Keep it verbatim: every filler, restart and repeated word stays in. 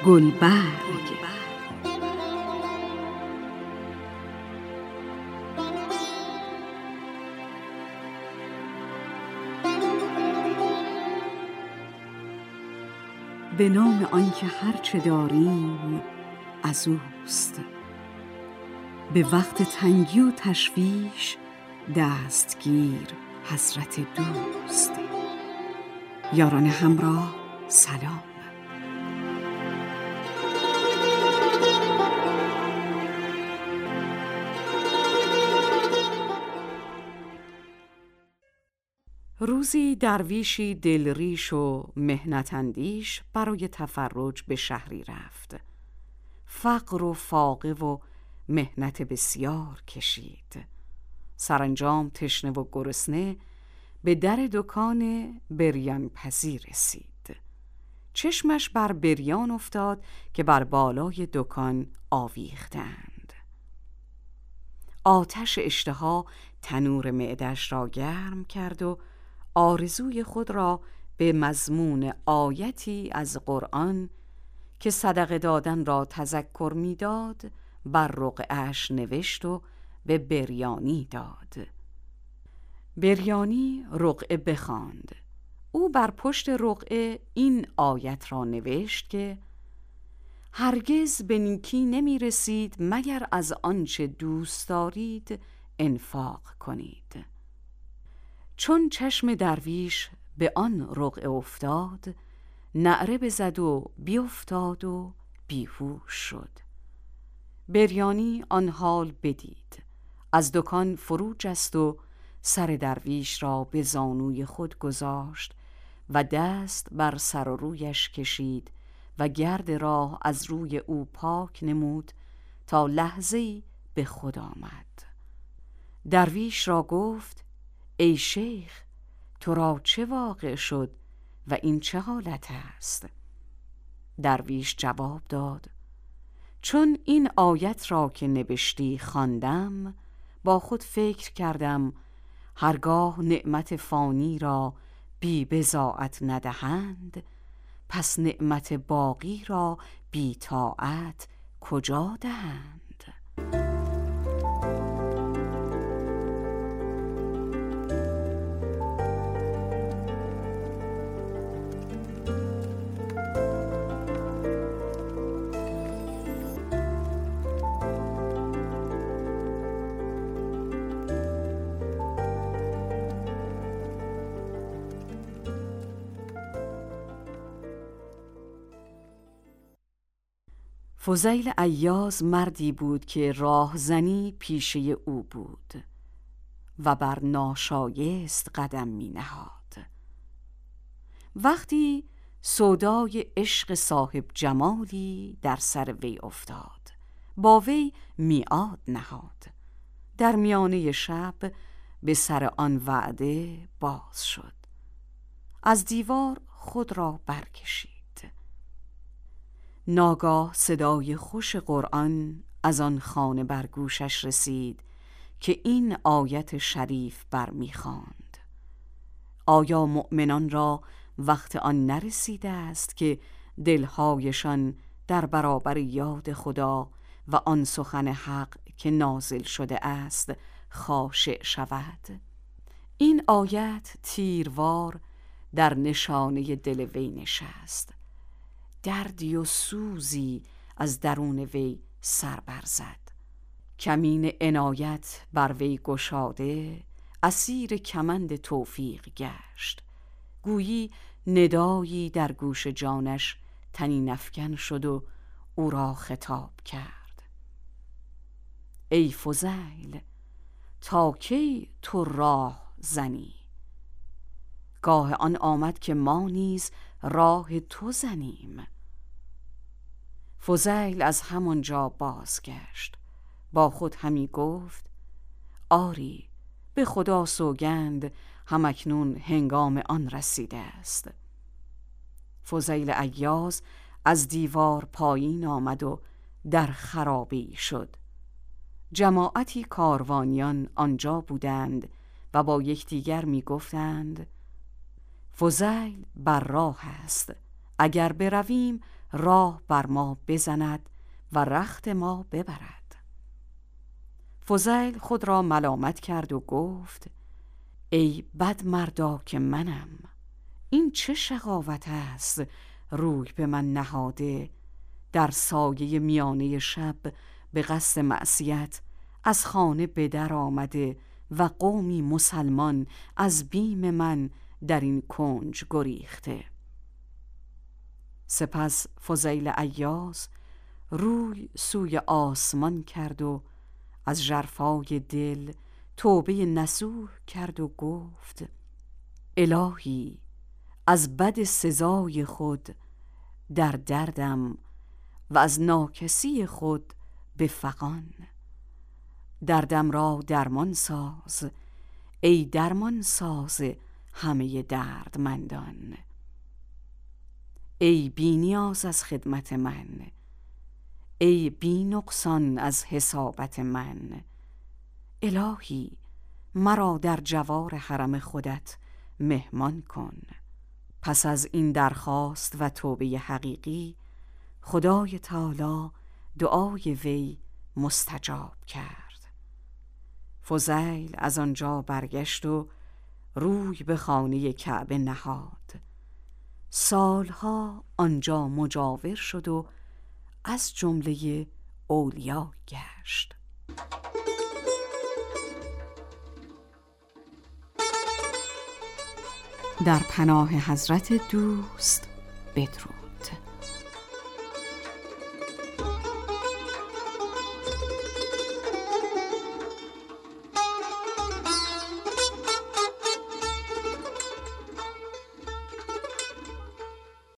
گلبرگ. به نام آنکه هرچه داریم از اوست، به وقت تنگی و تشویش دستگیر حضرت دوست. یاران همراه سلام. روزی درویشی دلریش و محنت اندیش برای تفرج به شهری رفت. فقر و فاقه و محنت بسیار کشید. سرانجام تشنه و گرسنه به در دکان بریان پزی رسید. چشمش بر بریان افتاد که بر بالای دکان آویختند. آتش اشتها تنور معده‌اش را گرم کرد و آرزوی خود را به مضمون آیتی از قرآن که صدقه دادن را تذکر می‌داد بر رقعه‌اش نوشت و به بریانی داد. بریانی رقعه بخواند. او بر پشت رقعه این آیت را نوشت که هرگز به نیکی نمی رسید مگر از آنچه دوست دارید انفاق کنید. چون چشم درویش به آن رقعه افتاد، نعره بزد و بیفتاد و بیهوش شد. بریانی آن حال بدید، از دکان فرو جست و سر درویش را به زانوی خود گذاشت و دست بر سر و رویش کشید و گرد راه از روی او پاک نمود تا لحظه‌ای به خود آمد. درویش را گفت: ای شیخ، تو را چه واقع شد و این چه حالت است؟ درویش جواب داد: چون این آیت را که نوشتی خواندم، با خود فکر کردم هرگاه نعمت فانی را بی بضاعت ندهند، پس نعمت باقی را بی طاعت کجا دهند؟ فضیل عیاض مردی بود که راهزنی پیشه او بود و بر ناشایست قدم می نهاد. وقتی سودای عشق صاحب جمالی در سر وی افتاد، با وی میعاد نهاد. در میانه شب به سر آن وعده باز شد. از دیوار خود را برکشید. ناگاه صدای خوش قرآن از آن خانه بر گوشش رسید که این آیت شریف بر می‌خواند: آیا مؤمنان را وقت آن نرسیده است که دلهایشان در برابر یاد خدا و آن سخن حق که نازل شده است خاشع شود؟ این آیت تیروار در نشانه دل وی نشست. دردی و سوزی از درون وی سر برزد. کمین عنایت بر وی گشاده، اسیر کمند توفیق گشت. گویی ندایی در گوش جانش طنین افکن شد و او را خطاب کرد: ای فضیل، تا کی تو راه زنی؟ گاه آن آمد که ما نیز راه تو زنیم. فضیل از همانجا بازگشت. با خود همی گفت: آری، به خدا سوگند همکنون هنگام آن رسیده است. فضیل عیاض از دیوار پایین آمد و در خرابی شد. جماعتی کاروانیان آنجا بودند و با یکدیگر می گفتند: فضیل بر راه است، اگر برویم راه بر ما بزند و رخت ما ببرد. فضیل خود را ملامت کرد و گفت ای بد مردا که منم، این چه شقاوت است روی به من نهاده، در سایه میانه شب به قصد معصیت از خانه به در آمده و قومی مسلمان از بیم من در این کنج گریخته. سپس فضیل عیاض روی سوی آسمان کرد و از ژرفای دل توبه نصوح کرد و گفت الهی از بد سزای خود در دردم و از ناکسی خود به فغان. دردم را درمان ساز ای درمان ساز همه دردمندان. ای بی نیاز از خدمت من، ای بی نقصان از حسابت من. الهی مرا در جوار حرم خودت مهمان کن. پس از این درخواست و توبه حقیقی خدای تعالی دعای وی مستجاب کرد. فضیل از آنجا برگشت و روی به خانه کعبه نهاد. سالها آنجا مجاور شد و از جمله اولیا گشت. در پناه حضرت دوست بدرود.